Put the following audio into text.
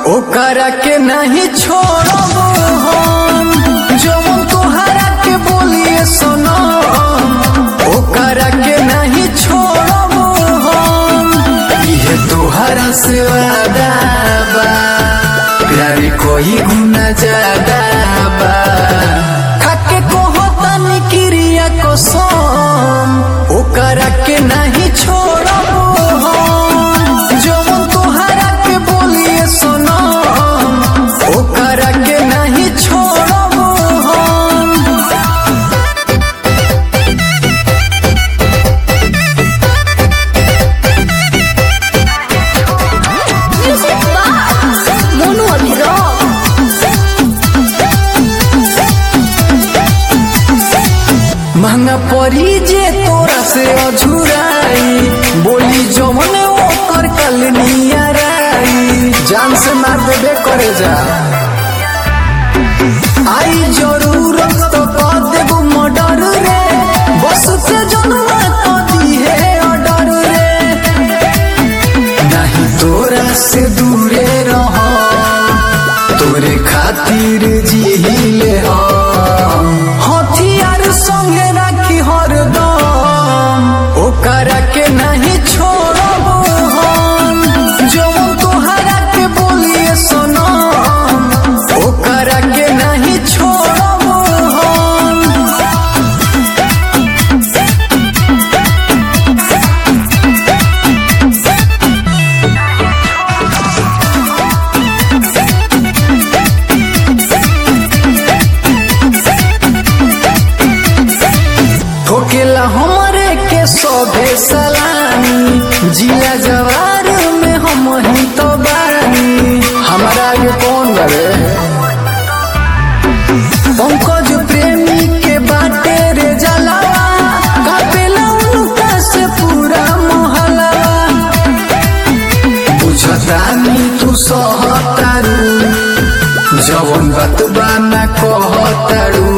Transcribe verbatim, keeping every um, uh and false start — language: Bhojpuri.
ओकरा के नहीं छोड़ब हम, जवन तोहरा के बोलिए सनम। ओकरा के नहीं छोड़ब हम, ये तोहरा से वादा बा, प्यार कोई गुना ज्यादा बा। खाके कहतनी क्रिया कसम, ओकरा के नहीं छोड़ब हम, जवन तोहरा के बोलिए सनम। ओकरा के नहीं छोड़ब हम। Music Box Mono Abhiraj महंगा पड़ी जे तोरा से अझुराई, बोली जवन ओकर कल नियराई। जान से मार देबे करे जा, आई जरूरत तो कर देबो मर्डर रे। बस से जनवा तो दी है ऑर्डर रे, नहीं तोरा से दूरे रह, तोरे खातिर जीले हम। हथियार संगे राखी हरदम, ओकरा के नहीं छोड़ब हम, जवन तोहरा के बोलिए सनम। ओकरा के नहीं छोड़ब हम। ठोकेला हमरे के सभे सलामी, जिला जवार में हम ही तो बानी। हमारा आगे कौन बड़े, पंकज प्रेमी के बाटे रे जलावा। कापेला उनका से पूरा मोहल्ला, बुझतानी तू सहतारू, जवन बात बा ना कहतारू।